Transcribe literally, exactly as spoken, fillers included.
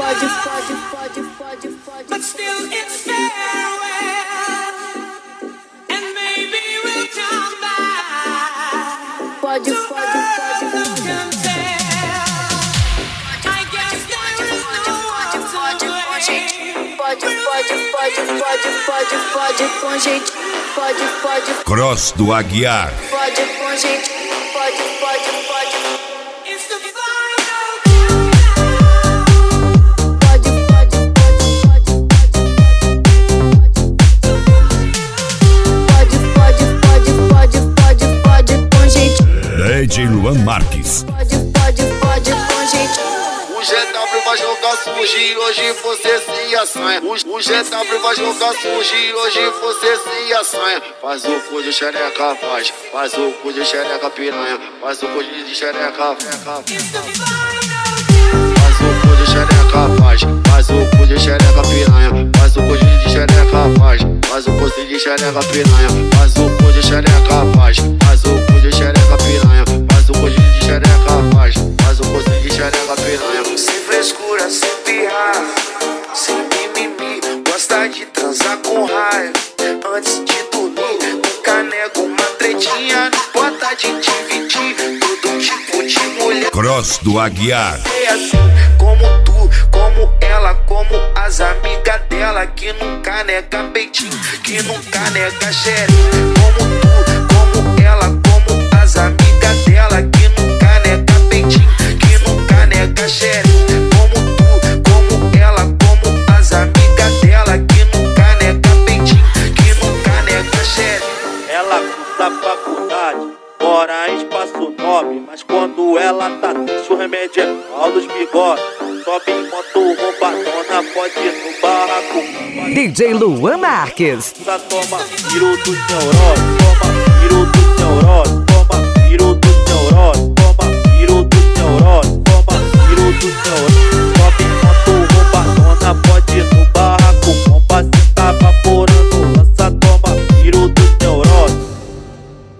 pode, pode, pode, pode, pode. But still it's farewell, and maybe we'll come back. Pode, pode, pode, Who can tell? I guess there is no other way. pode, pode, pode, pode, pode, pode, com jeitinho, pode, pode, Cross do Aguiar. pode, com jeitinho, pode, pode, pode. It's the final Pode, pode, pode, pode, pode, pode, pode, pode, com jeitinho. D J Luan Marques. Pode, pode, pode, com jeitinho. O G W vai jogar sujo e hoje você se assanha. O, o G W vai jogar sujo e hoje você se assanha. Faz o cu de xereca, faz. Faz o cu de xereca, piranha. Faz o cu de xereca, xereca. Faz o cu de xereca, faz. Faz o cu de xereca, piranha. Faz o cu de xereca, faz. Faz o cu de xereca, piranha. Faz o cu de xereca, faz. Faz o cu de xereca, piranha. Faz o cu de xereca, faz. Faz o cu de xereca, piranha. Sem frescura, sem pirrar, sem mimimi. Gosta de transar com raiva antes de dormir. Nunca nego uma tretinha, não importa de dividir. Todo tipo de mulher Cross do Aguiar. é assim, como tu, como ela, como as amigas dela. Que nunca nega peitinho, que nunca nega xereca. Como tu, como ela, como as amigas dela. Que nunca nega peitinho, que nunca nega xereca. Como tu, como ela, como as amigas dela. Que nunca nega peitinho, que nunca nega xereca. Ela cursa faculdade, mora em espaço nobre. Mas quando ela tá triste, o remédio é pau dos bigodes. Sobe em moto roubadona, pode ir no barraco. D J Luan Marques. Toma tiro dos neurônios, toma tiro dos neurônios.